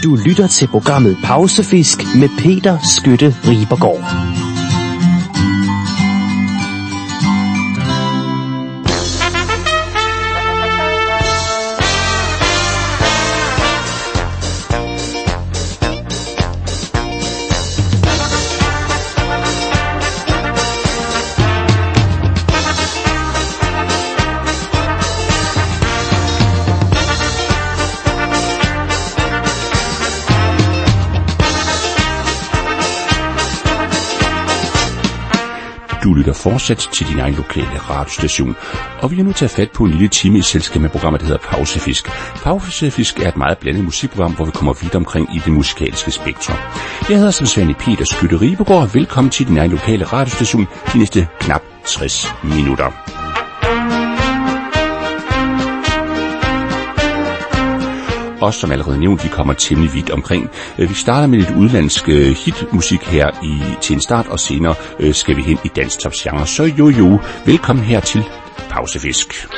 Du lytter til programmet Pausefisk med Peter Skytte Ribergaard. Du lytter fortsat til din egen lokale radiostation, og vi er nu taget fat på en lille time i selskab med programmet, der hedder Pausefisk. Pausefisk er et meget blandet musikprogram, hvor vi kommer vidt omkring i det musikalske spektrum. Jeg hedder som sædvanlig Peter Skytte Ribergaard, og velkommen til din egen lokale radiostation de næste knap 60 minutter. Og som allerede nævnt, vi kommer temmelig vidt omkring. Vi starter med lidt udlandsk hitmusik her til en start, og senere skal vi hen i danstopsgenre. Så jo, velkommen her til Pausefisk.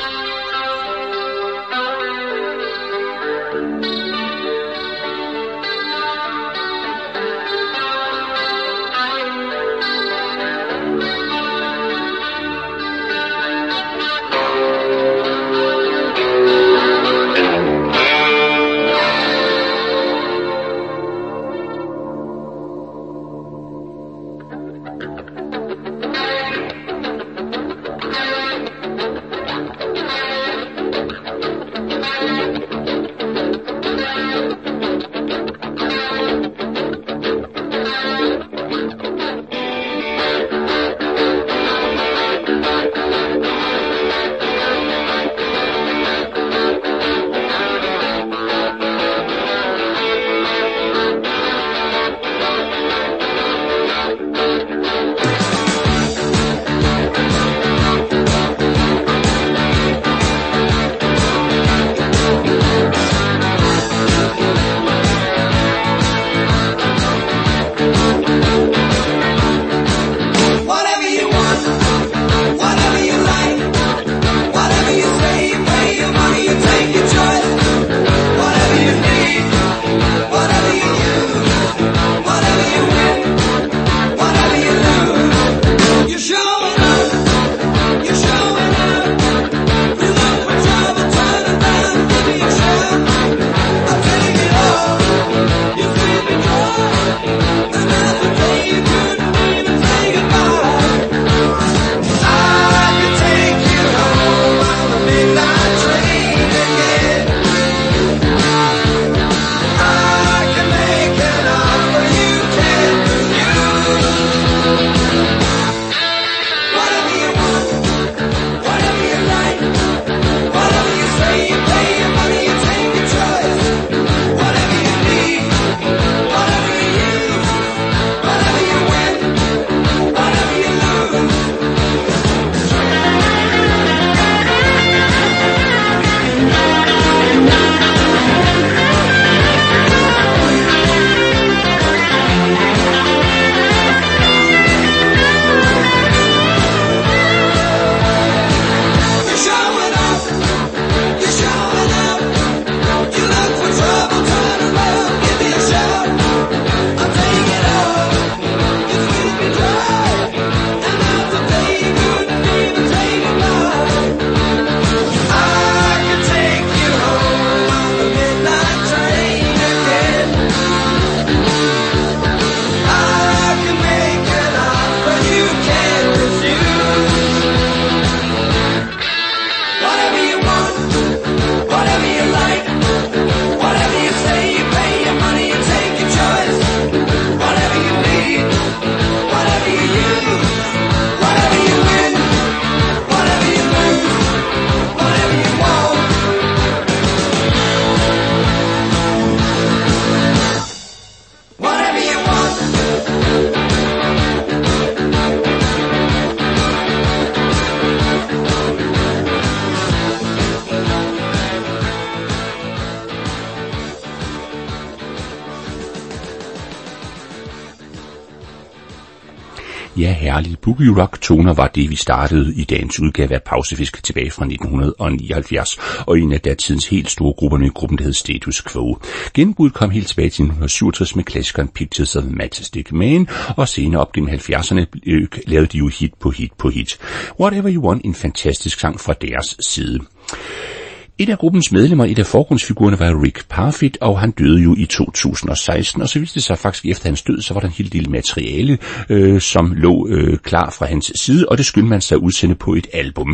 Ja, herlige boogie rock toner var det, vi startede i dagens udgave af Pausefisk tilbage fra 1979, og en af datidens helt store grupper med gruppen, der hed Status Quo. Gennembruddet kom helt tilbage til 1967 med klassikeren Pictures of a Matchstick Man, og senere op gennem 70'erne lavede de jo hit på hit på hit. Whatever You Want, en fantastisk sang fra deres side. Et af gruppens medlemmer, et af forgrundsfigurerne, var Rick Parfitt, og han døde jo i 2016, og så viste det sig faktisk efter hans død, så var der en hel del materiale, som lå klar fra hans side, og det skyndte man sig at udsende på et album.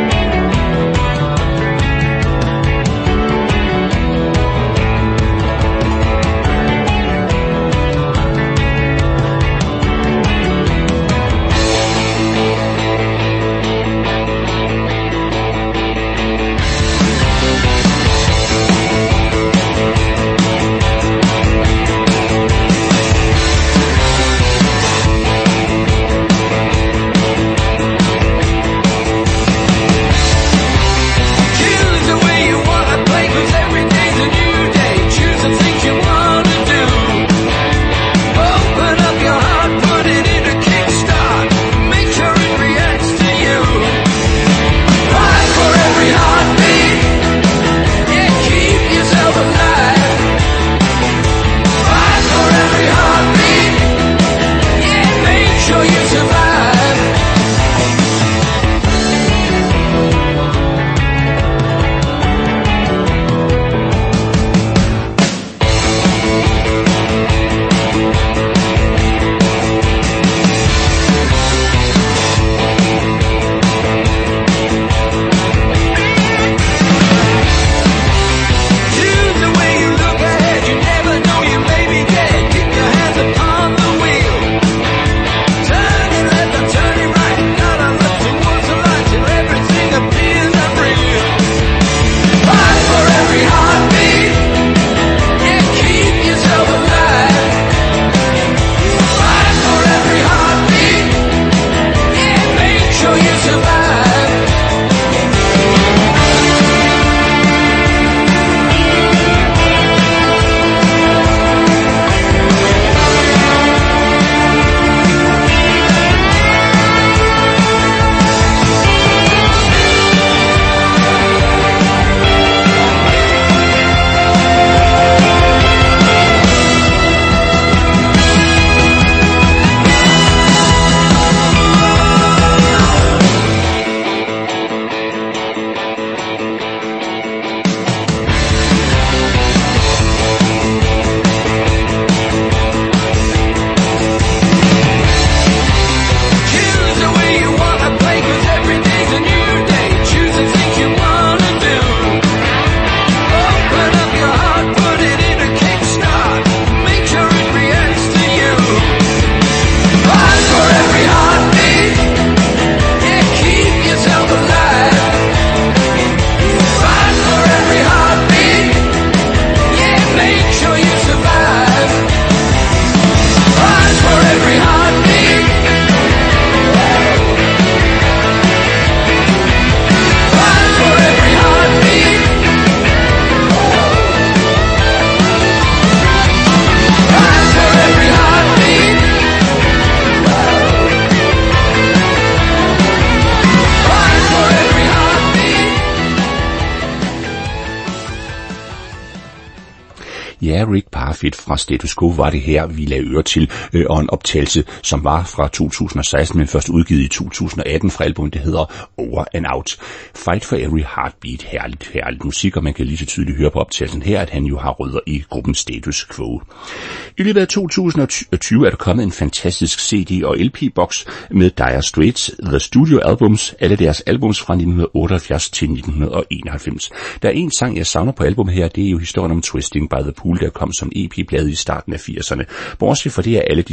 Ja, Rick Parfitt fra Status Quo var det her, vi lagde øre til, og en optagelse, som var fra 2016, men først udgivet i 2018 fra albumet, der hedder Over and Out. Fight for Every Heartbeat, herligt musik, og man kan lige så tydeligt høre på optagelsen her, at han jo har rødder i gruppen Status Quo. I løbet af 2020 er der kommet en fantastisk CD- og LP-boks med Dire Straits The Studio Albums, alle deres albums fra 1978 til 1991. Der er en sang, jeg savner på albumet her, det er jo historien om Twisting by the Pool, der kom som EP-plade i starten af 80'erne. Bortset fra det er alle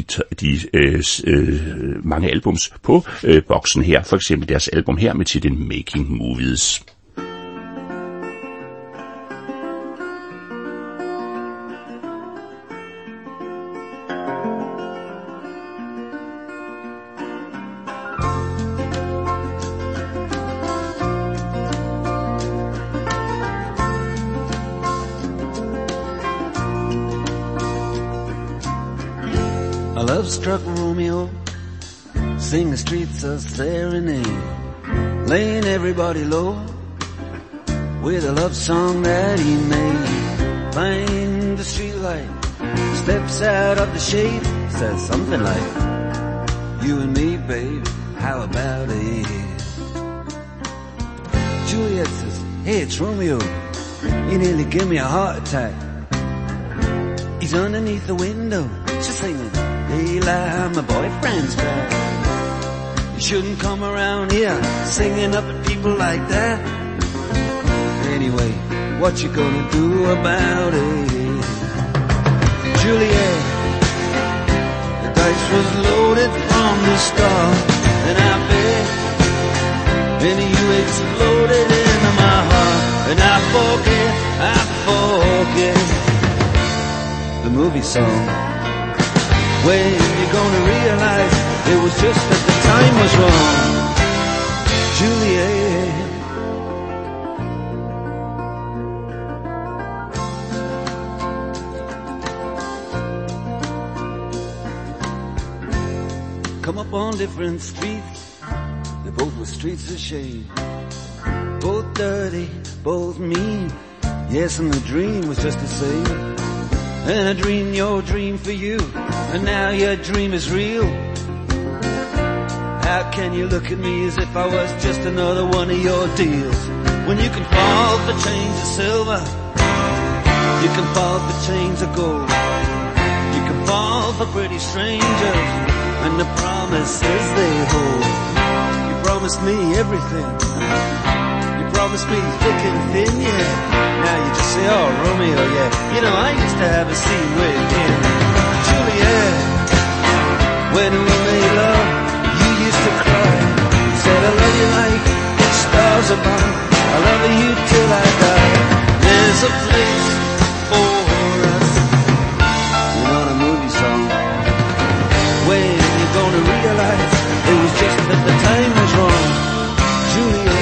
de mange albums på boksen her, for eksempel deres album her med titlen Making Movies. Love-struck Romeo sing the streets a serenade, laying everybody low with a love song that he made. Find the streetlight, steps out of the shade, says something like, you and me, babe, how about it? Juliet says, hey, it's Romeo, you nearly give me a heart attack. He's underneath the window, she's singing, Layla, my boyfriend's back. You shouldn't come around here singing up at people like that. Anyway, what you gonna do about it? Juliet, the dice was loaded from the start, and I bet any you exploded into my heart. And I forget the movie song. When you're gonna realize it was just that the time was wrong, Juliet. Come up on different streets, they both were streets of shame. Both dirty, both mean, yes, and the dream was just the same. And I dreamed your dream for you, and now your dream is real. How can you look at me as if I was just another one of your deals? When you can fall for chains of silver, you can fall for chains of gold, you can fall for pretty strangers and the promises they hold. You promised me everything, you promised me thick and thin, yeah. Now you just say, oh, Romeo, yeah. You know, I used to have a scene with him. Juliet, when we made love, you used to cry. You said, I love you like stars above, I love you till I die. There's a place for us. You're not a movie song. When you're gonna realize it was just that the time was wrong, Juliet.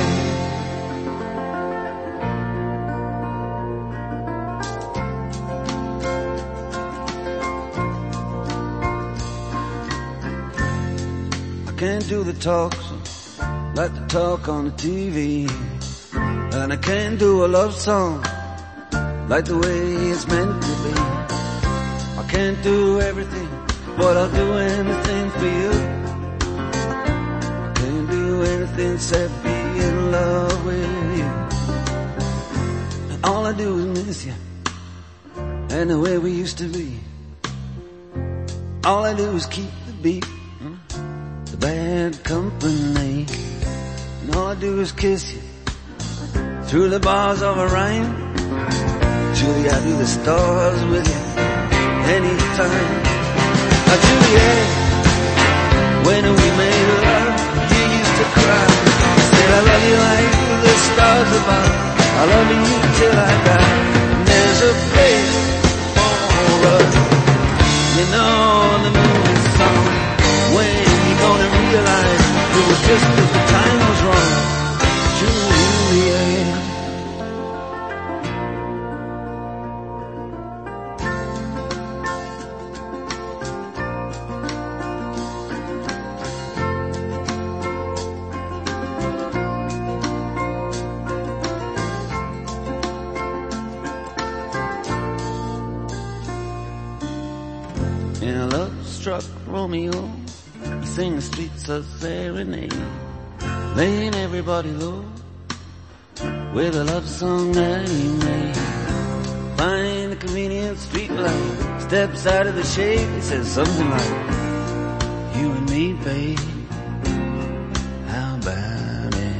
Can't do the talks like the talk on the TV, and I can't do a love song like the way it's meant to be. I can't do everything, but I'll do anything for you. I can't do everything except be in love with you. And all I do is miss you, and the way we used to be. All I do is keep the beat, the bad company, and all I do is kiss you through the bars of a rhyme. Julie, I do the stars with you anytime. Now Juliet, when we made love, you used to cry. You said I love you like the stars above, I love you till I die. And there's a place for us, you know the movie song. When you gonna realize it was just that the time was wrong, Juliet. In a love-struck Romeo, he sang the streets a serenade, laying everybody low with a love song that he made. Find a convenient street light, steps out of the shade, he says something like, you and me, babe, how about it?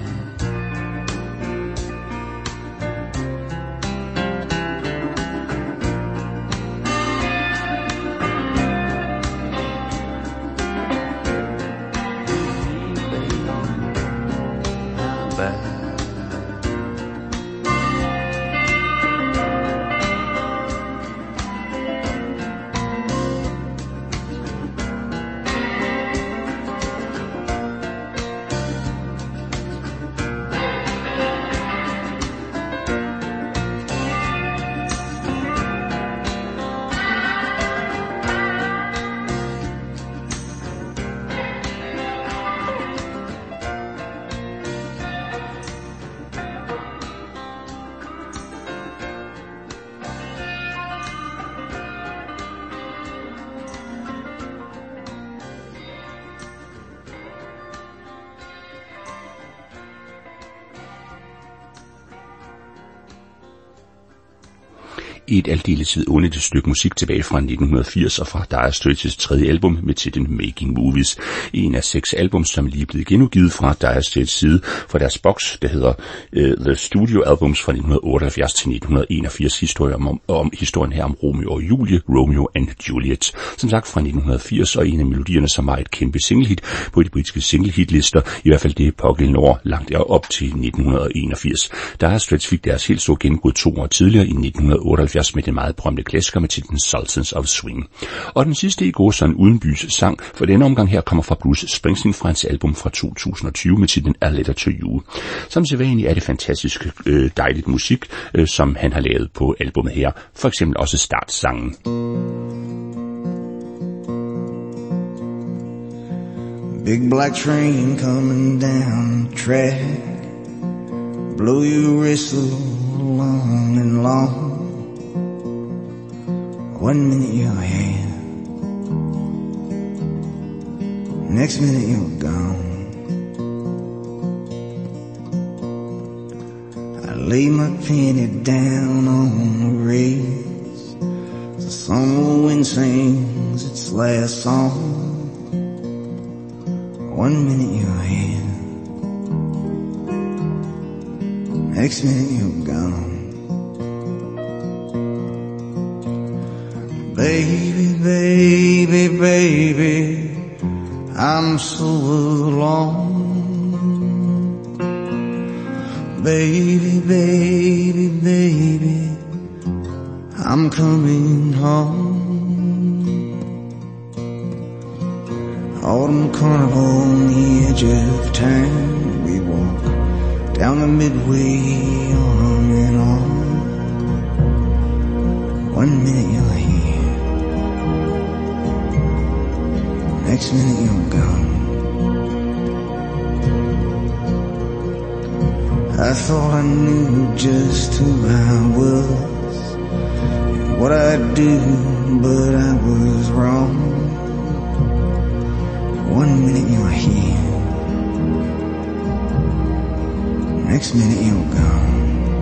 Et aldeles vidunderligt stykke musik tilbage fra 1980 og fra Dire Straits' tredje album med titlen Making Movies. En af 6 album, som lige er blevet genudgivet fra Dire Straits' side fra deres boks, der hedder The Studio Albums fra 1978 til 1981. Historien her om Romeo og Julie, Romeo and Juliet. Som sagt fra 1980, og en af melodierne, som var et kæmpe singlehit på de britiske singlehitlister, i hvert fald det pågældende år, langt op til 1981. Dire Straits fik deres helt store gennembrud 2 år tidligere i 1978 med den meget berømte klassiker med titlen Sultans of Swing. Og den sidste i går sådan udenbys sang for denne omgang her kommer fra Bruce Springsteen fra hans album fra 2020 med titlen A Letter to You. Som sædvanligt er det fantastisk dejligt musik, som han har lavet på albumet her. For eksempel også startsangen. Big black train coming down the track, blow your whistle long and long. 1 minute you're here, next minute you're gone. I lay my penny down on the rails, the summer wind sings its last song. 1 minute you're here, next minute you're gone. Baby, baby, baby, I'm so alone. Baby, baby, baby, I'm coming home. Autumn carnival on the edge of town, we walk down the midway on and on. 1 minute you're here, next minute you're gone. I thought I knew just who I was and what I'd do, but I was wrong. 1 minute you're here, next minute you're gone.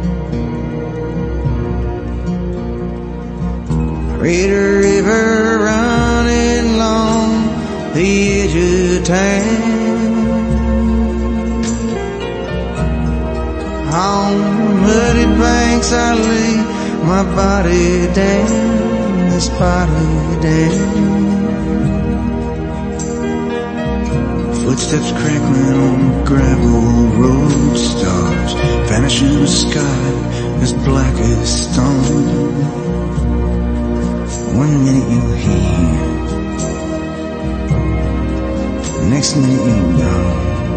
Crater River running along the edge of town, on muddy banks I lay my body down, this body down. Footsteps crackling on gravel road, stars vanish in the sky as black as stone. 1 minute you're here, next minute you're gone.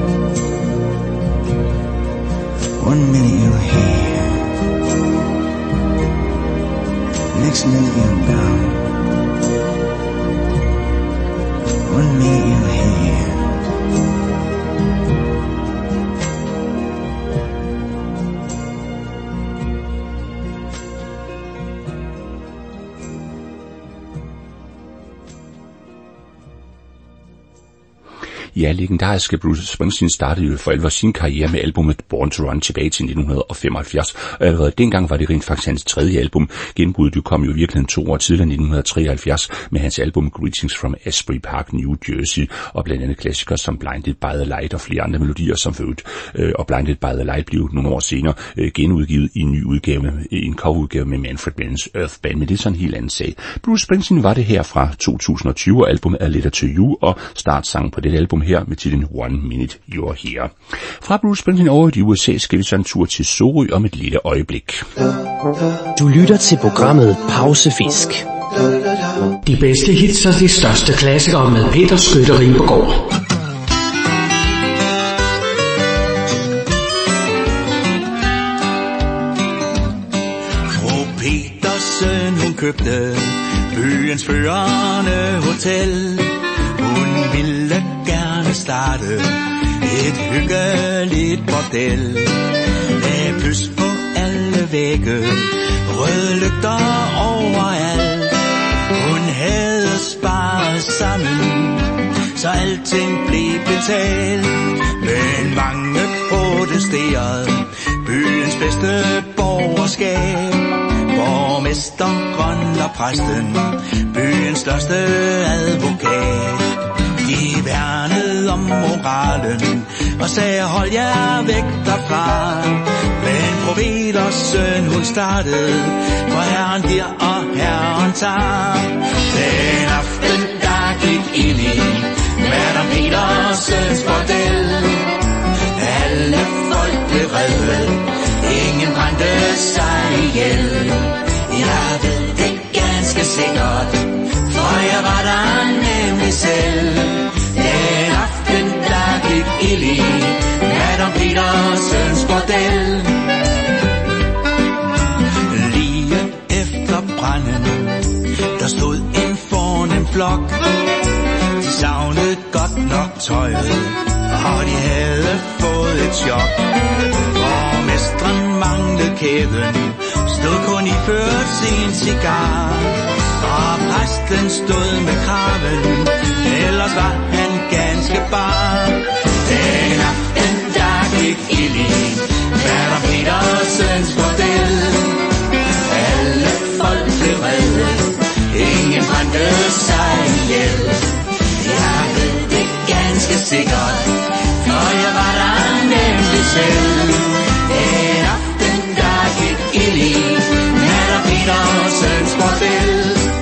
1 minute you're here, next minute you're gone. 1 minute you're here. Ja, legendariske Bruce Springsteen startede jo for alvor sin karriere med albumet Born to Run tilbage til 1975, og allerede dengang var det rent faktisk hans tredje album. Gennembruddet kom jo virkelig 2 år tidligere, 1973, med hans album Greetings from Asbury Park, New Jersey, og blandt andet klassikere som Blinded by the Light og flere andre melodier som født. Og Blinded by the Light blev nogle år senere genudgivet i en ny udgave, en coverudgave med Manfred Mann's Earth Band, men det er sådan en helt anden sag. Bruce Springsteen var det her fra 2020, albumet A Letter to You, og startsangen på det album her med titlen 1 Minute You're Here. Fra Bruce Springsteen over i USA skal vi så en tur til Sorø om et lille øjeblik. Du lytter til programmet Pausefisk. De bedste hits og de største klassikere med Peter Skytte Ribergaard. Fru Petersen, hun købte byens førende hotel. Hun ville gerne starte et hyggeligt bordel med pys på alle vægge, røde lygter overalt. Hun havde sparet sammen, så alting blev betalt. Men mange protesterede byens bedste borgerskab, hvor borgmesteren og præsten, byens største advokat. De værnede om moralen og sagde, hold jer væk derfra. Men fru Peters søn, hun startede, for herren giver og herren tager. Den aften, der gik ild i Madame Petersens bordel. Alle folk blev reddet, ingen brændte sig ihjel. Jeg ved det ganske sikkert, for jeg var der nemlig selv. Den aften, der gik ild i Madame Petersens bordel. Lige efter branden, der stod en fornem flok. De savnede godt nok tøjet, og de havde fået et chok. Borgmesteren manglede kæden, stod kun i ført sin cigar. Og præsten stod med kraven, ellers var han ganske bar. Den aften, der gik ild i Madame Petersens bordel. Alle folk blev reddet, ingen brændte sig ihjel. Jeg ved det ganske sikkert, for jeg var der nemlig selv. Den aften, der gik ild i Madame Petersens bordel.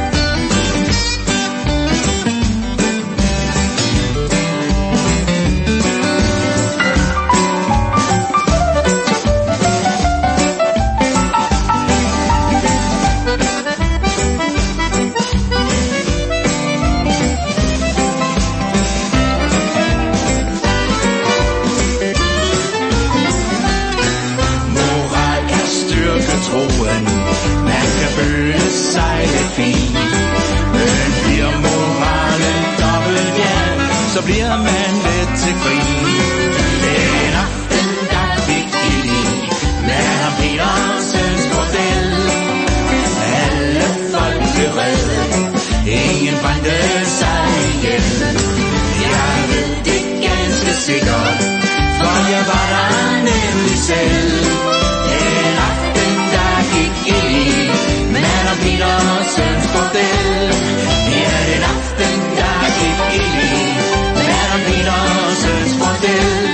Man kan føle sig lidt fin, men bliver moralen dobbelt, ja, så bliver man let til grin. Den aften, der fik ild i Madame Petersens bordel. Alle folk blev reddet, ingen brændte sig ihjel. Jeg ved det ganske sikkert, for jeg var der nemlig selv. Den aften, der gik ild i Madame Petersens bordel. Ja, den aften, der gik ild i Madame Petersens bordel.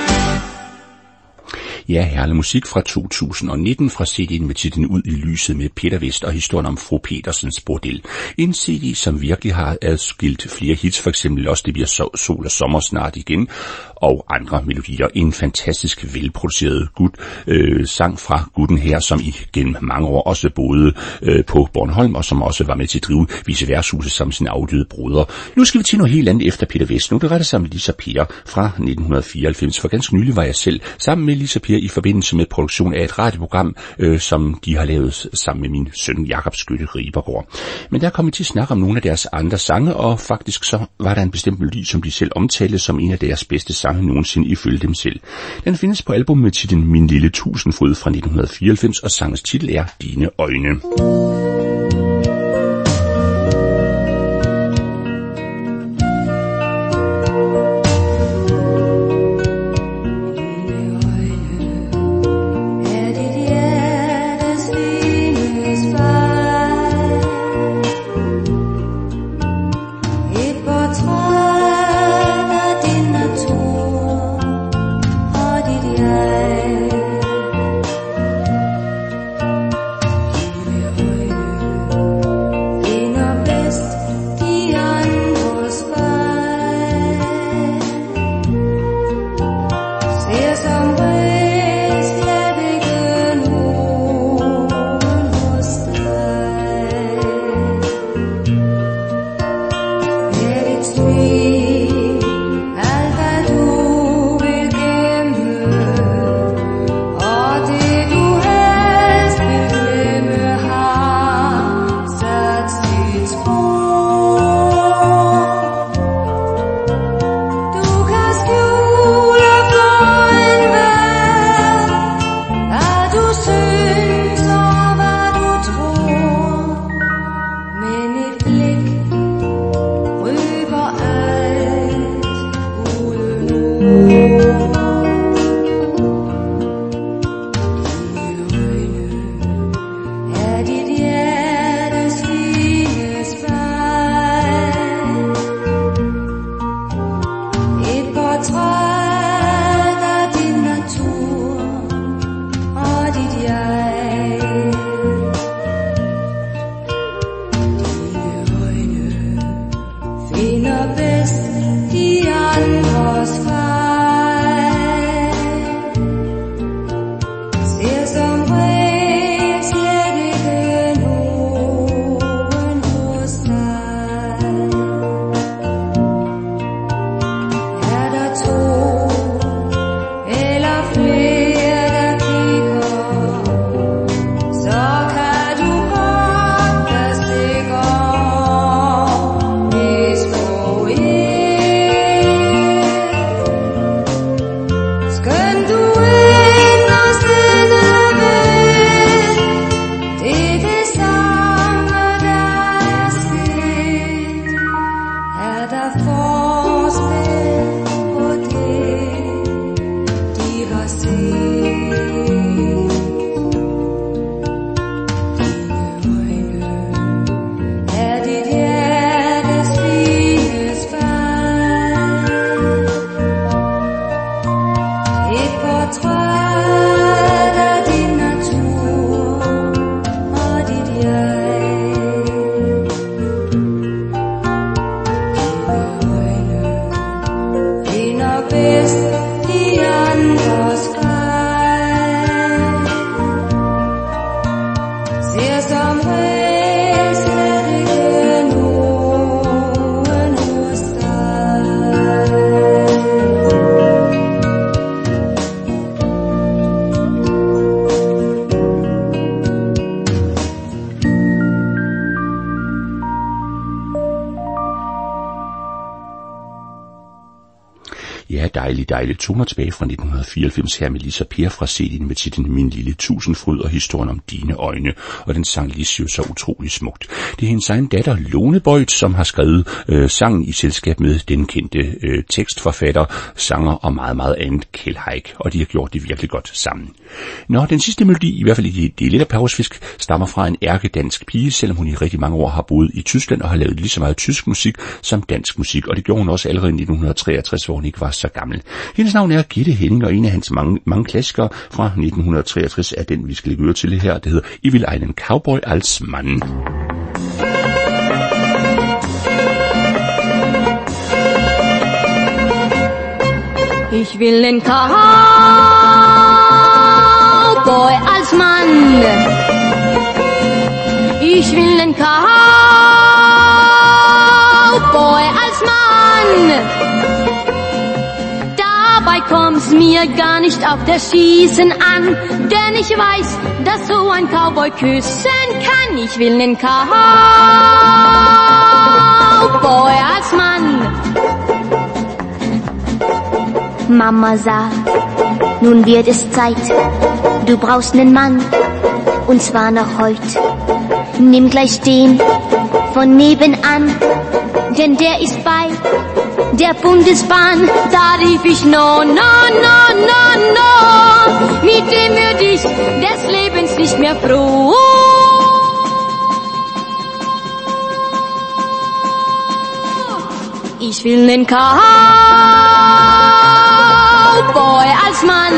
Ja, herlig musik fra 2019 fra CD'en med titlen Ud i lyset med Peter Vest og historien om fru Petersens bordel. En CD, som virkelig har adskilt flere hits, for eksempel også Det bliver sol og sommer snart igen, og andre melodier. En fantastisk velproduceret sang fra gutten her, som igennem mange år også boede på Bornholm, og som også var med til at drive viceværtshuset som sin afdøde broder. Nu skal vi til noget helt andet efter Peter Vest. Nu det retter sig med Lisa Per fra 1994. For ganske nylig var jeg selv sammen med Lisa Per i forbindelse med produktion af et radioprogram, som de har lavet sammen med min søn Jakob Skytte Ribergaard. Men der kom vi til at snakke om nogle af deres andre sange, og faktisk så var der en bestemt melodi, som de selv omtalte som en af deres bedste sange nogensinde ifølge dem selv. Den findes på album med titlen Min lille tusindfryd fra 1994, og sangens titel er Dine øjne. Dine øjne dejlige toner tilbage fra 1994 her med Lisa Per fra CD'en med titlen Min lille tusindfryd og historien om dine øjne. Og den sang Lis jo så utrolig smukt. Det er hendes egen datter Lone Bøjt, som har skrevet sangen i selskab med den kendte tekstforfatter, sanger og meget andet Kjeld Haik. Og de har gjort det virkelig godt sammen. Nå, den sidste melodi, i hvert fald i det lille Pausefisk, stammer fra en ærkedansk pige, selvom hun i rigtig mange år har boet i Tyskland og har lavet lige så meget tysk musik som dansk musik. Og det gjorde hun også allerede i 1963, hvor hun ikke var så gammel. Hendes navn er Gitte Henning, og en af hans mange klassikere fra 1963 er den, vi skal lægge øre til her. Det hedder Ich will einen Cowboy als Mann. Ich will einen Cowboy als Mann. Ich will einen Cowboy als Mann. Dabei kommt's mir gar nicht auf das Schießen an, denn ich weiß, dass so ein Cowboy küssen kann. Ich will einen Cowboy als Mann. Mama sagt, nun wird es Zeit, du brauchst nen Mann, und zwar noch heut. Nimm gleich den von nebenan, denn der ist bei der Bundesbahn. Da rief ich no, mit dem würd ich des Lebens nicht mehr froh. Ich will nen Cowboy als Mann.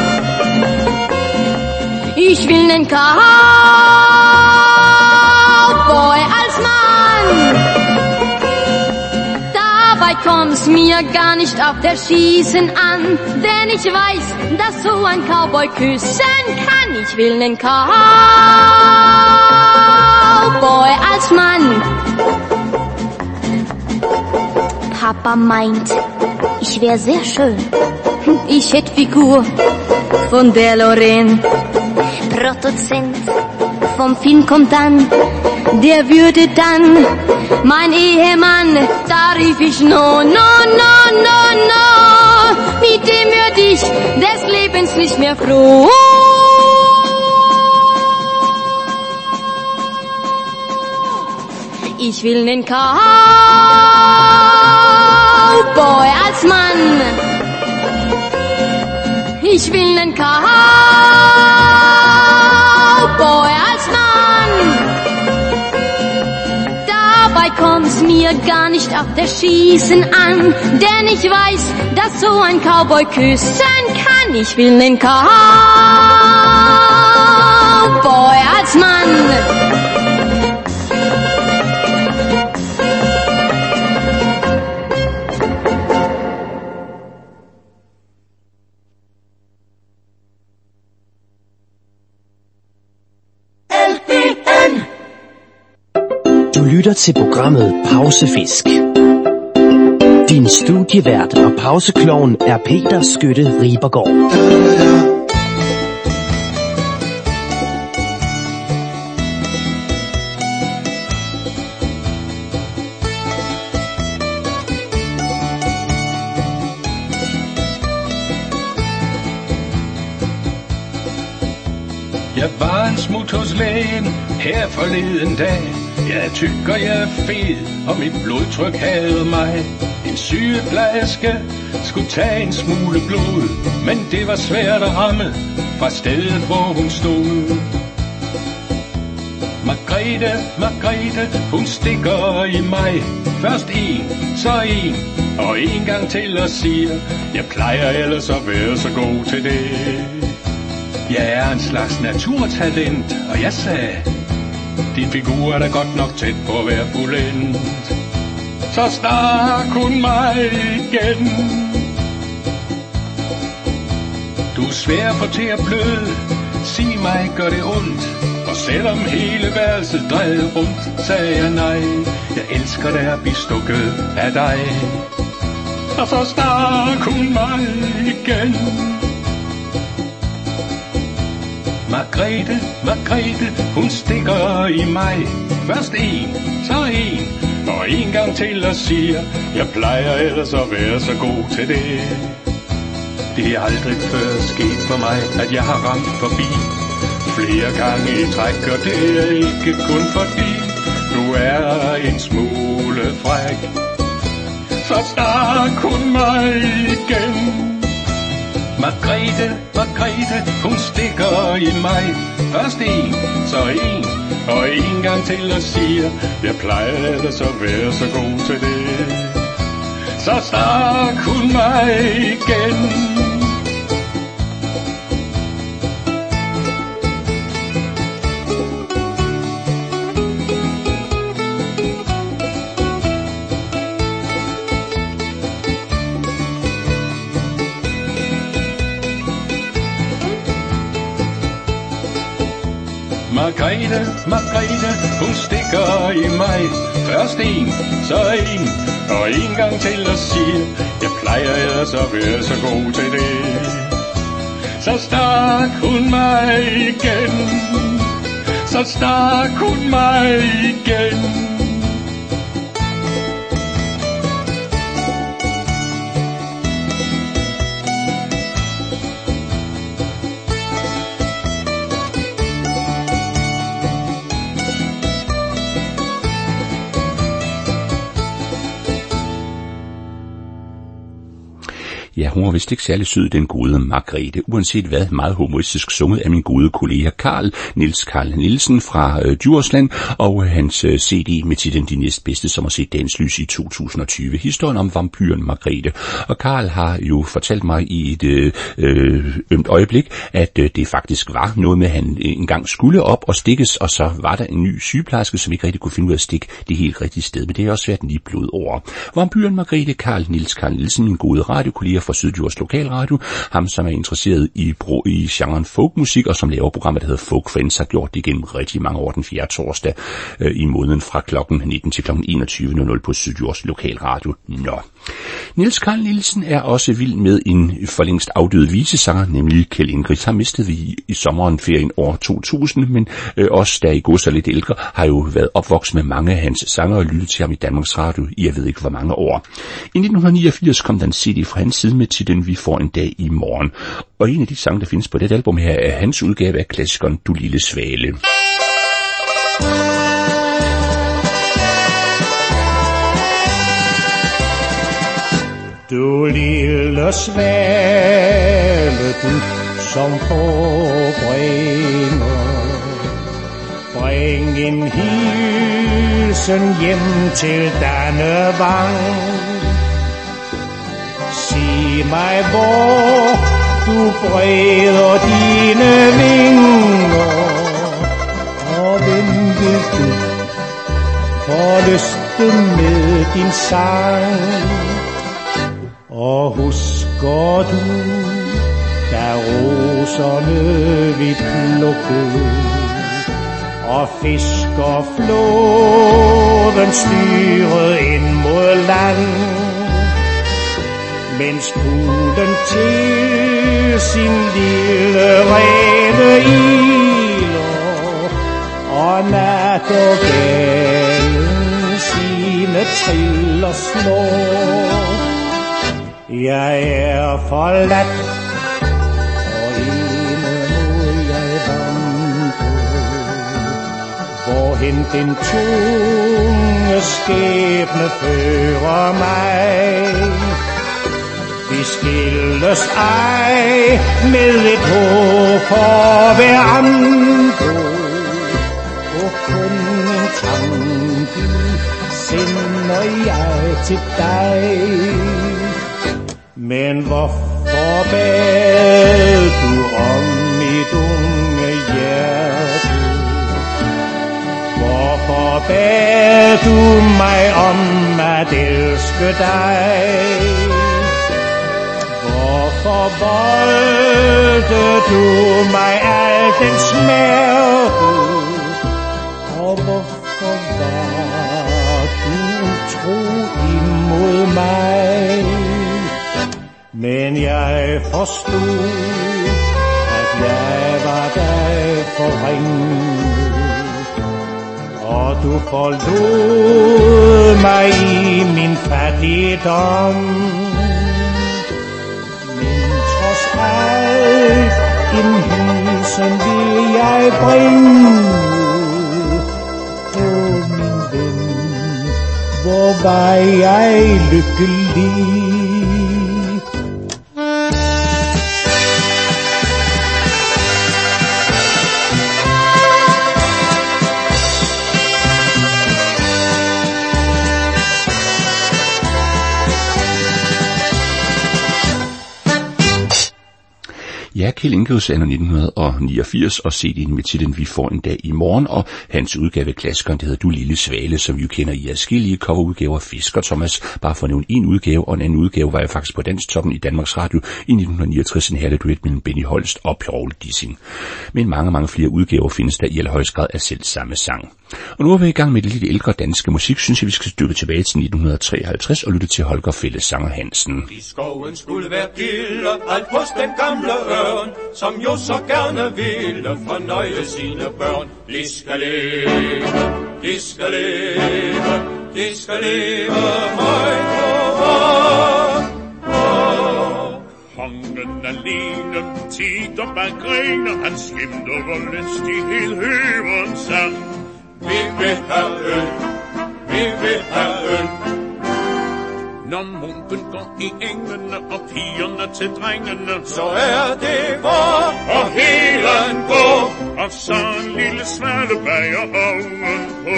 Ich will nen Cowboy als Mann. Dabei kommt's mir gar nicht auf das Schießen an, denn ich weiß, dass so ein Cowboy küssen kann. Ich will nen Cowboy als Mann. Papa meint, ich wär sehr schön. Ich hätt Figur von der Lorraine. Produzent vom Film kommt dann, der würde dann mein Ehemann. Da rief ich no, mit dem würd ich des Lebens nicht mehr froh. Ich will nen Cowboy als Mann. Ich will nen Cowboy als Mann. Dabei kommt's mir gar nicht auf das Schießen an, denn ich weiß, dass so ein Cowboy küssen kann. Ich will nen Cowboy als Mann. Du lytter til programmet Pausefisk. Din studievært og pauseklovn er Peter Skytte Ribergaard. Jeg var en smut hos lægen her forleden dag. Jeg er tyk og jeg er fed, og mit blodtryk havde mig. En sygeplejerske skulle tage en smule blod, men det var svært at ramme fra stedet, hvor hun stod. Margrethe, hun stikker i mig. Først en, så en, og en gang til og siger, jeg plejer ellers at være så god til det. Jeg er en slags naturtalent, og jeg sagde, din figur er da godt nok tæt på at være fuldendt. Så stak hun mig igen. Du er svær for til at bløde, sig mig, gør det ondt. Og selvom hele værelset drejede rundt, sagde jeg nej. Jeg elsker dig at blive stukket af dig. Og så stak hun mig igen. Margrethe, hun stikker i mig. Først en, så en, og en gang til og siger, jeg plejer ellers at være så god til det. Det er aldrig før sket for mig, at jeg har ramt forbi flere gange i træk, og det er ikke kun fordi du er en smule fræk. Så snak hun mig igen. Margrethe, Margrethe, hun stikker i mig. Først en, så en, og en gang til og siger, jeg plejer ellers at være så god til det. Så stak hun mig igen. Margrethe, Margrethe, hun stikker i mig. Først en, så en, og en gang til og siger, jeg plejer ellers at være så god til det. Så stak hun mig igen. Så stak hun mig igen. Ja, hun var vist ikke særlig sød, den gode Margrethe. Uanset hvad, meget humoristisk sunget af min gode kollega Carl Nielsen fra Djursland, og hans CD med titlen De næstbedste, som har set dagens lys i 2020. Historien om vampyren Margrethe. Og Carl har jo fortalt mig i et ømt øjeblik, at det faktisk var noget med, at han engang skulle op og stikkes, og så var der en ny sygeplejerske, som ikke rigtig kunne finde ud af at stikke det helt rigtige sted. Men det er også været en lige blod over. Vampyren Margrethe, Carl Nielsen, min gode radiokollega fra Sydjurs Lokalradio, ham som er interesseret i genren folkmusik, og som laver programmet, der hedder Folk Friends, har gjort det igennem rigtig mange år, den 4. torsdag i måneden fra klokken 19 til klokken 21.00 på Sydjurs Lokalradio. Nå. Niels Carl Nielsen er også vild med en forlængst afdød visesanger, nemlig Kjeld Ingrid. Har mistet vi i sommeren ferien år 2000, men os, der i går så lidt ældre, har jo været opvokset med mange af hans sanger og lyttet til ham i Danmarks Radio i jeg ved ikke hvor mange år. I 1989 kom der en CD fra hans side med titlen Vi får en dag i morgen. Og en af de sange, der findes på dette album her, er hans udgave af klassikeren Du lille svale. Du lille svale, du som bring en hilsen hjem til Dannevang. Sig mig, hvor du breder dine vinger, og hvem vil du forlyste med din sang? Og husker du, da roserne vi plukkede, og fiskerflåden styrede ind mod land, mens fuglen til sin lille rene iler, og nattergalen sine triller slår. Jeg er forladt, og ene må jeg vandre, hvorhen den tunge skæbne fører mig. Vi skilles ej med et håb for hverandre, og kun en tanke sender jeg til dig. Men hvorfor bad du om mit unge hjerte? Hvorfor bad du mig om at elske dig? Hvorfor voldte du mig al den smerte? Og hvorfor var du utro imod mig? Men jeg forstod, at jeg var dig for ringe, og du forlod mig i min fattigdom. Men dig en hilsen vil jeg bringe. Åh, min ven, hvor var jeg lykkelig. Ja, Kjeld Ingels anno 1989, og CD'en med titlen Vi får en dag i morgen, og hans udgave af klassikeren, det hedder Du lille svale, som vi jo kender i adskillige coverudgaver af Fisker Thomas, bare for at nævne en udgave, og en anden udgave var jo faktisk på Danstoppen i Danmarks Radio i 1969, en herlig duet mellem Benny Holst og Paul Dissing. Men mange flere udgaver findes der i allerhøjst grad af selv samme sang. Og nu er vi i gang med det lidt ældre danske musik, synes jeg, vi skal stykke tilbage til 1953 og lytte til Holger Felle Sanger Hansen. I skoven skulle være gilde, alt hos den gamle ørn, som jo så gerne ville fornøje sine børn. De skal leve, de skal leve, de skal leve højt og Kongen alene tider bag grene, han skimter hvor lystighed høren sang. Vi vil have øl, vi vil have øl. Når munken går i engene og pigerne til drengene, så er det vor og helen går. Og så en lille svale bager ovenpå.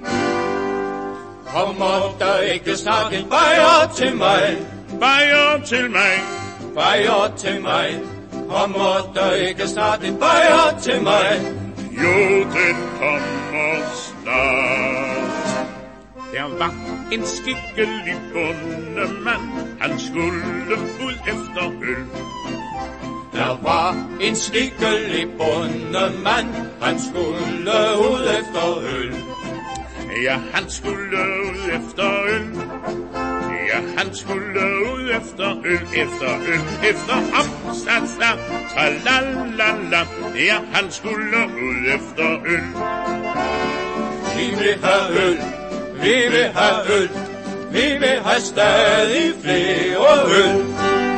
Kommer der ikke snart en bajer til mig? Bajer til mig, bajer til mig. Kommer der ikke snart en bajer til mig? Jo, den kommer snart. Der var en skikkelig bondemand, han skulle ud efter øl. Der var en skikkelig bondemand, han skulle ud efter øl. Ja, han skulle ud efter øl. Ja, han skulle ud efter øl, efter opsatsa, tralalala. Ja, han skulle ud efter øl. Vi vil have øl, vi vil have øl, vi vil have stadig flere øl.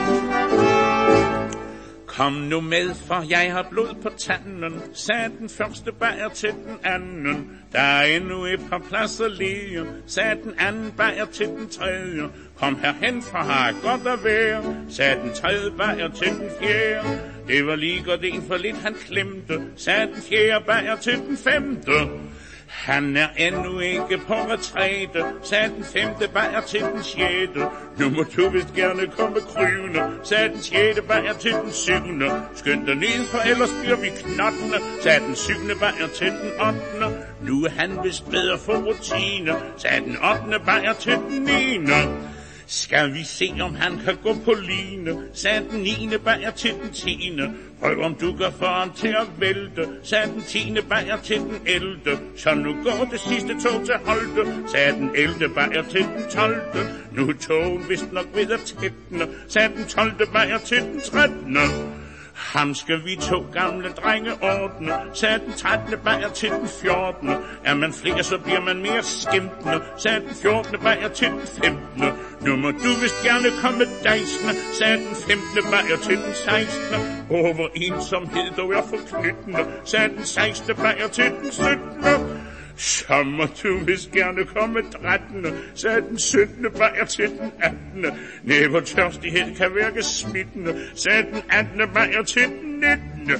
Kom nu med, for jeg har blod på tanden, sagde den første bager til den anden. Der er endnu et par pladser lige, sagde den anden bager til den tredje. Kom herhen, for har godt at være, sagde den tredje bager til den fjerde. Det var lige godt en for lidt, han klemte, sagde den fjerde bager til den femte. Han er endnu ikke på retræte, sagde den femte bager til den sjette. Nu må du vist gerne komme kryvende, sagde den sjette bager til den syvende. Skynd dig ned, for ellers bliver vi knottende, sagde den syvende bager til den ottende. Nu er han vist bedre for rutine, sagde den ottende bager til den niende. Skal vi se, om han kan gå på line, sagde den 9. bager til den 10. Prøv om du kan få ham til at vælte, sagde den 10. bager til den 11. Så nu går det sidste tog til Holte, sagde den 11. bager til den 12. Nu er togen vist nok ved at tætne, sagde den 12. bager til den 13. Ham skal vi to gamle drenge ordne, sagde den 13. bager til den 14. Er man flere, så bliver man mere skæmtende, sagde den 14. bager til den 15. Nu må du vist gerne komme dejsende, sagde den 15. bager til den 16. Hvor ensomhed dog er forknyttende, sagde den 16. bager til den 17. Så må du vist gerne komme 13. sagde den 17. bager til den 18. Næh, hvor tørstighed kan virke smittende, sagde den 18. bager til den 19.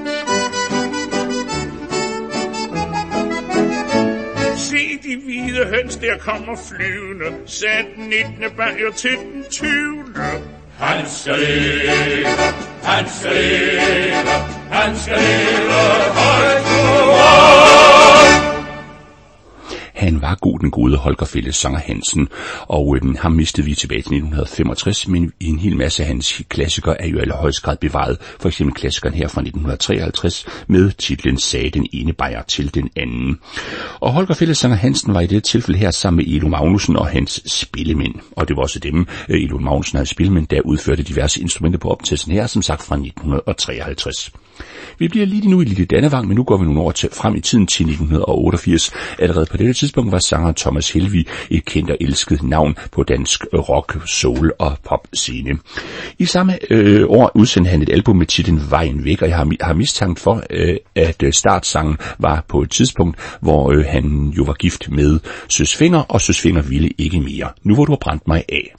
Se de hvide høns, der kommer flyvende, sagde den 19. bager til den 20. Han skal leve, han skal leve, han skal leve højt og Han var god, den gode Holger Felle Sanger Hansen, og ham mistede vi tilbage til 1965, men en hel masse af hans klassikere er jo i allerhøjst grad bevaret. For eksempel klassikeren her fra 1953 med titlen Sagde den ene bajer til den anden. Og Holger Felle Sanger Hansen var i det tilfælde her sammen med Elo Magnussen og hans spillemænd. Og det var også dem, Elo Magnussen og hans spillemænd, der udførte diverse instrumenter på optagelsen her, som sagt fra 1953. Vi bliver lige nu i Lille Dannevang, men nu går vi nogle år frem i tiden til 1988. Allerede på dette tidspunkt var sanger Thomas Helvig et kendt og elsket navn på dansk rock, soul og pop scene. I samme år udsendte han et album med titlen Vejen Væk, og jeg har mistankt for, at startsangen var på et tidspunkt, hvor han jo var gift med Søs Fenger, og Søs Fenger ville ikke mere. Nu hvor du har brændt mig af.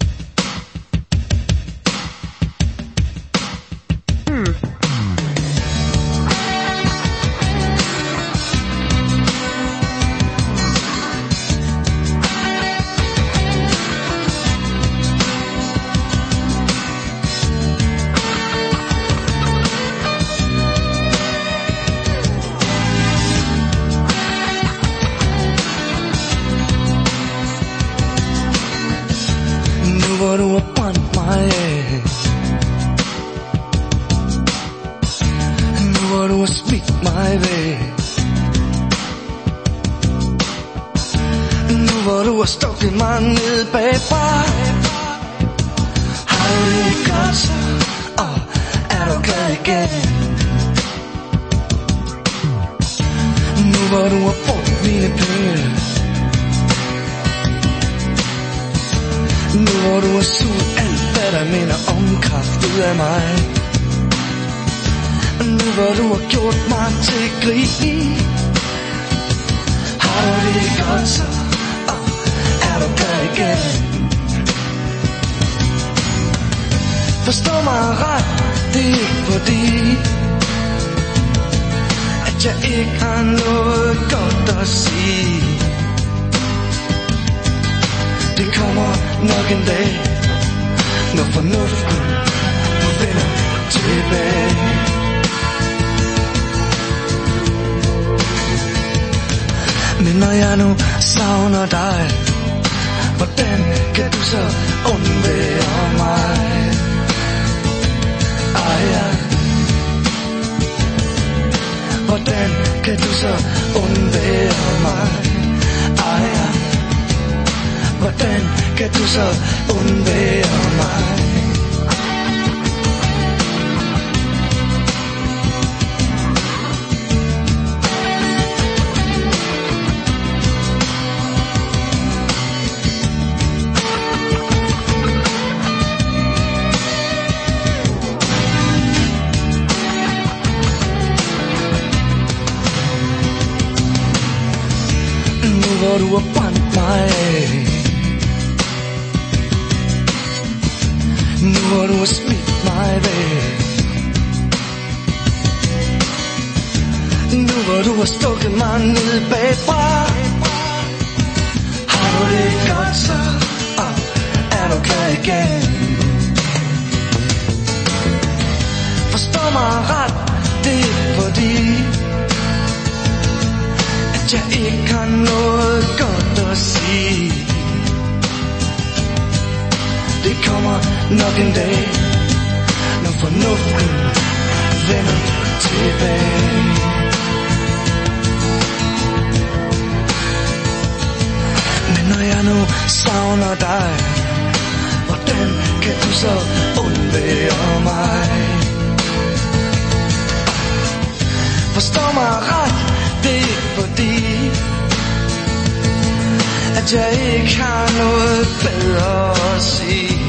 Forstå mig ret, det er ikke fordi, at jeg ikke har noget godt at sige. Det kommer nok en dag, når fornuften vender tilbage. Men når jeg nu savner dig, hvordan kan du så undvære mig? Hvordan kan du så undvære mig? Hvordan kan du så undvære mig? Hvor du har brændt mig af, nu hvor du har smidt mig væk, nu hvor du har stukket mig ned bagfra, har du det godt så, er du klar igen? Forstå mig ret, det er fordi, jeg ikke har noget godt at sige. Det kommer nok en dag, når fornuften vender tilbage. Men når jeg nu savner dig, hvordan kan du så undvære mig? Forstå mig ret, det er fordi, at jeg ikke har noget bedre at sige.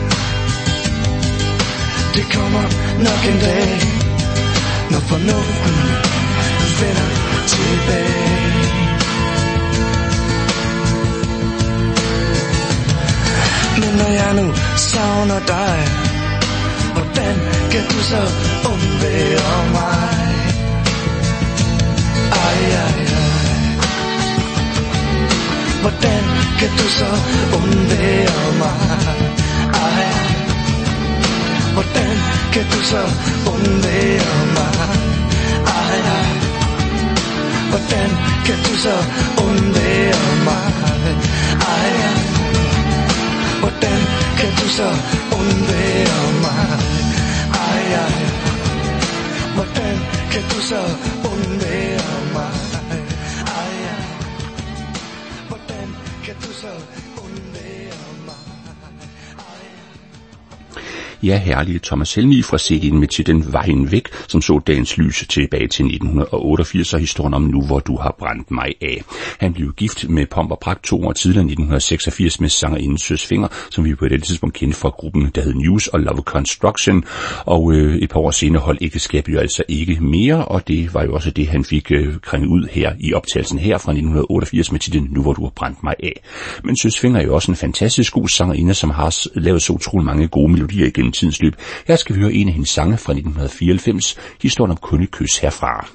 Det kommer nok en dag, når fornuften vender tilbage. Men når jeg nu savner dig, hvordan kan du så undvære mig? Hvordan kan du så undvære mig? Hvordan kan du så undvære mig? Hvordan kan du så undvære mig? Hvordan kan du så undvære mig? Hvordan kan du så undvære mig? Hvordan kan du så undvære mig? Ja, herlige Thomas Helmig fra CD'en med titlen Vejen væk, som så dagens lys tilbage til 1988, og historien om Nu hvor du har brændt mig af. Han blev gift med pomp og pragt 2 år tidligere, 1986, med sangerinden Søs Fenger, som vi på et tidspunkt kendte fra gruppen, der hed News og Love Construction, og et par år senere holdt ægteskabet jo altså ikke mere, og det var jo også det, han fik krænget ud her i optagelsen her fra 1988 med titlen Nu hvor du har brændt mig af. Men Søs Fenger er jo også en fantastisk god sangerinde, som har lavet så utrolig mange gode melodier igennem tidens løb. Her skal vi høre en af hendes sange fra 1994, historien om kun et kys herfra.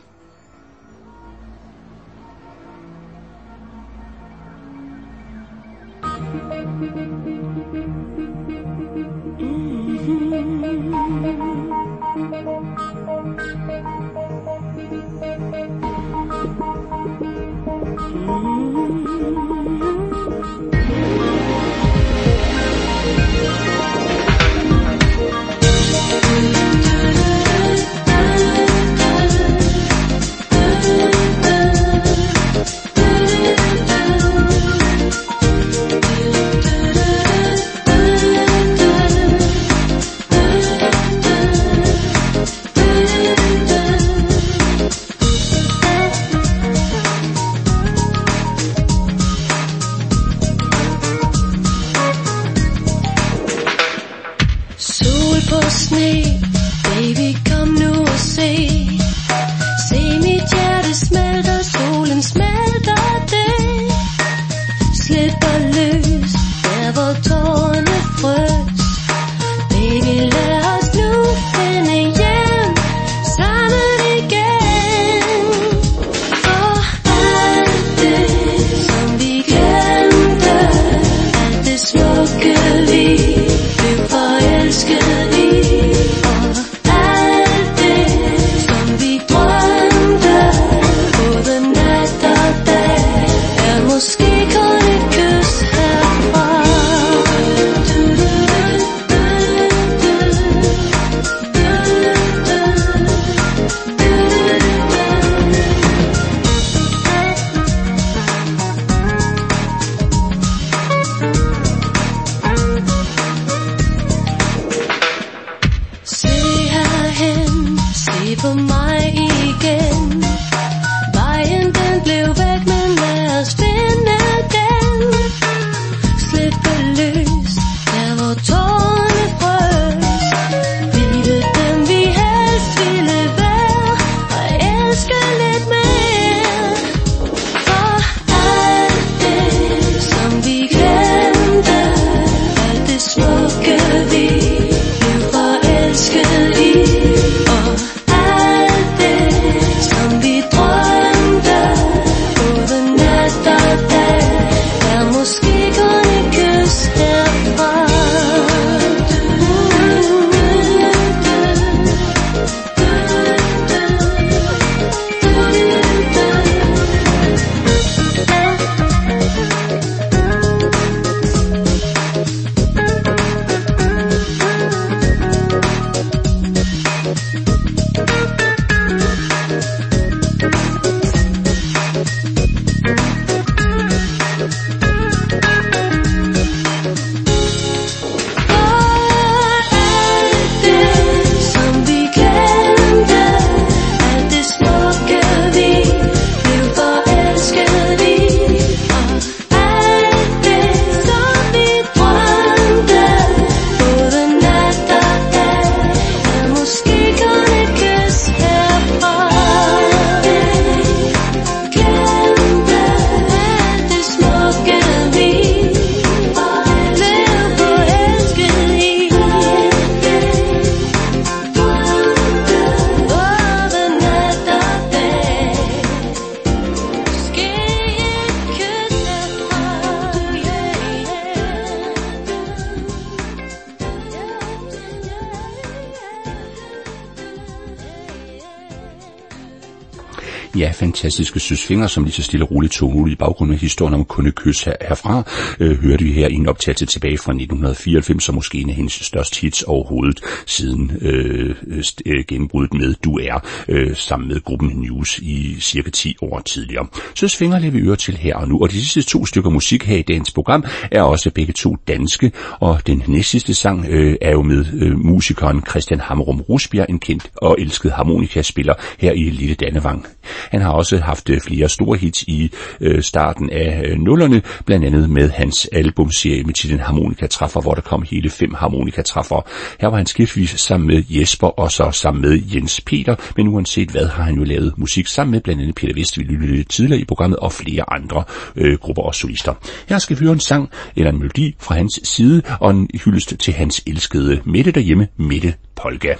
Ja, fantastiske Søs Fenger, som lige så stille og roligt tog ud i baggrunden af historien om Kunne Kys herfra, hørte vi her i en optagelse tilbage fra 1994, som måske en af hendes største hits overhovedet siden gennembruddet med Du Er, sammen med gruppen News i cirka 10 år tidligere. Søs Fenger lader vi øre til her og nu, og de sidste 2 stykker musik her i dagens program er også begge 2 danske, og den næstsidste sang er jo med musikeren Christian Hammerum Rusbjerg, en kendt og elsket harmonikaspiller her i Lille Dannevang. Han har også haft flere store hits i starten af 00'erne, blandt andet med hans albumserie med titlen Harmonikatræffer, hvor der kom hele 5 harmonikatræffer. Her var han skiftevis sammen med Jesper og så sammen med Jens Peter, men uanset hvad har han jo lavet musik sammen med blandt andet Peter Vest, vi lyttede lidt tidligere i programmet, og flere andre grupper og solister. Her skal vi høre en sang eller en melodi fra hans side, og en hyldest til hans elskede Mette derhjemme, Mette Polka.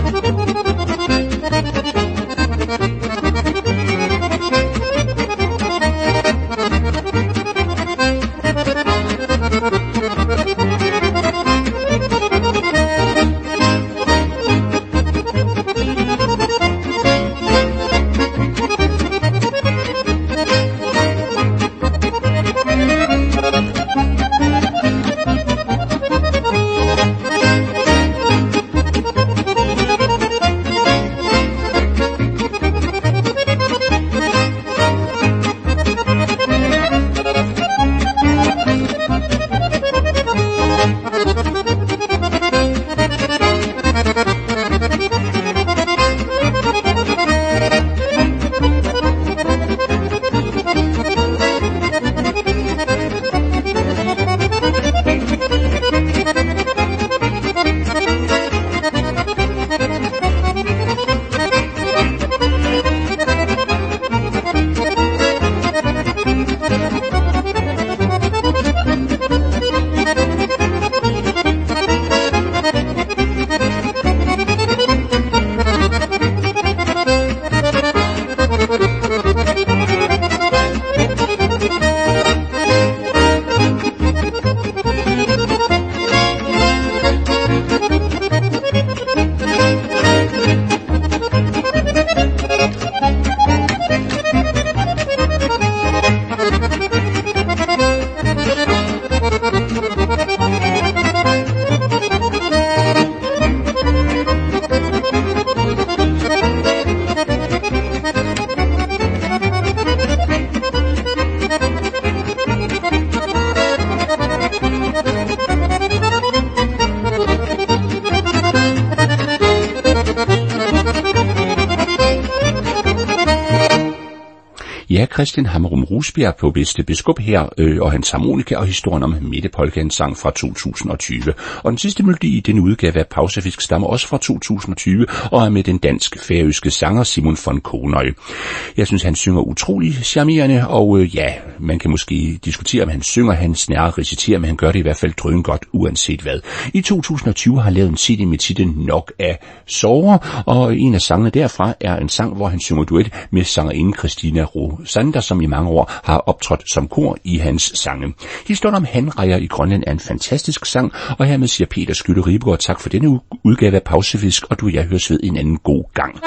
Ja, Christian Hammerum Rusbjerg på bedste biskop her, og hans harmonika og historien om Mette Polka, en sang fra 2020. Og den sidste melodi i denne udgave af Pausefisk stammer også fra 2020, og er med den dansk-færøske sanger Simon von Kohnøy. Jeg synes, han synger utrolig charmerende, og ja, man kan måske diskutere, om han synger, han snarere reciterer, men han gør det i hvert fald drøn godt, uanset hvad. I 2020 har han lavet en CD med titlen Nok af Sorger, og en af sangene derfra er en sang, hvor han synger duet med sangerinde Christina Rosander, som i mange år har optrådt som kor i hans sange. Historien om Hanrejer i Grønland er en fantastisk sang, og hermed siger Peter Skytte Ribegaard tak for denne udgave af Pausefisk, og du og jeg høres ved en anden god gang.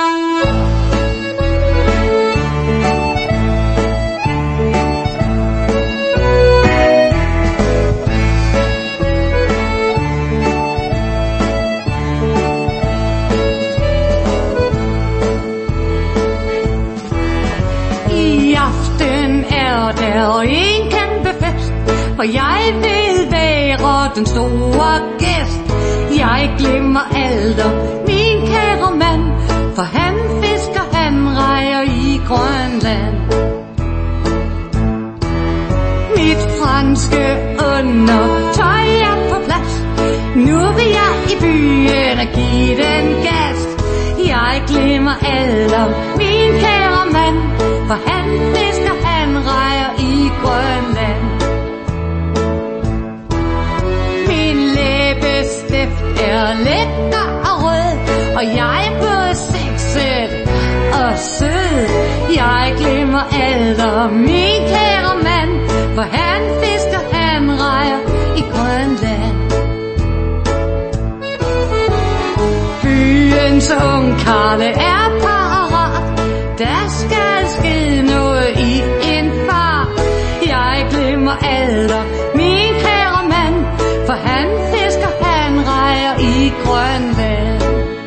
Der er en kæmpe fest, for jeg vil være den store gæst. Jeg glemmer alt om min kære mand, for han fisker, han rejer i Grønland. Mit franske undertøj er på plads, nu vil jeg i byen og give den gas. Jeg glemmer alt om min kære mand, for han fisker, han rejer i Grønland. Min læbestift er lækker og rød, og jeg er både sexet og sød. Jeg glemmer alt om min kære mand, for han fisker, han rejer i Grønland. Byens ungkarle er parat, der skal ske noget i en far. Jeg glemmer alder, min kære mand, for han fisker, han rejer i Grønland.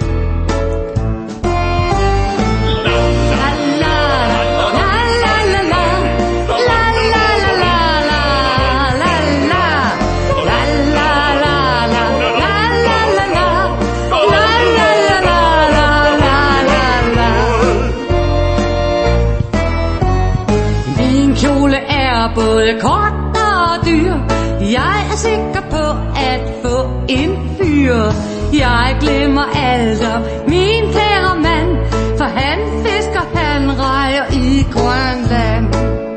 Både kort og dyr. Jeg er sikker på at få en fyr. Jeg glemmer alder, min kære mand, for han fisker, han rejer i Grønland.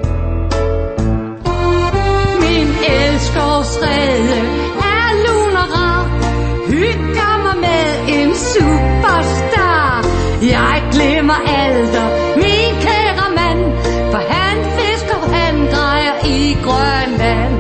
Min elskovsrede er lun og rar, hygger mig med en superstar. Jeg glemmer alder, min kære mand, for han fisker, han drejer i Grønland.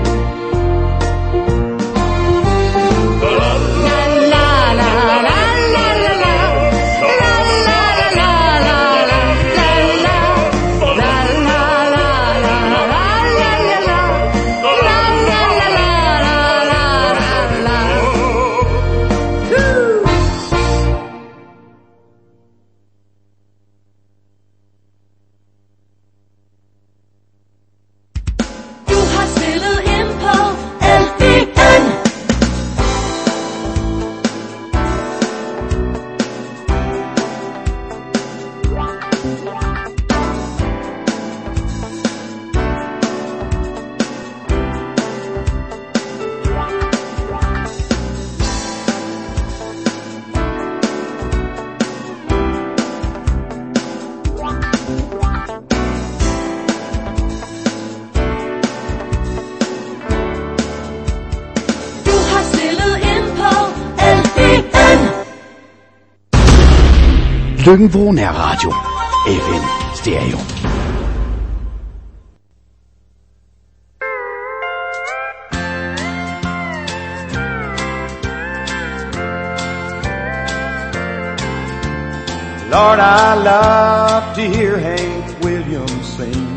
Løkken-Vrå Nærradio. FM Stereo. Lord, I love to hear Hank Williams sing.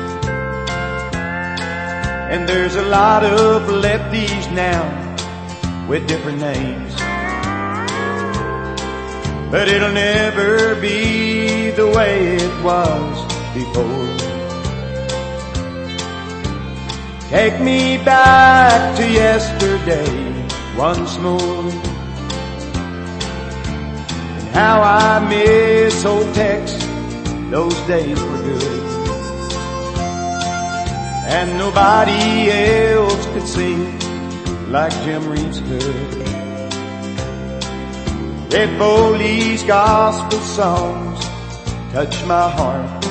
And there's a lot of lefties now with different names. But it'll never be the way it was before. Take me back to yesterday once more. And how I miss old Tex, those days were good. And nobody else could sing like Jim Reeves could. Red Foley's gospel songs touch my heart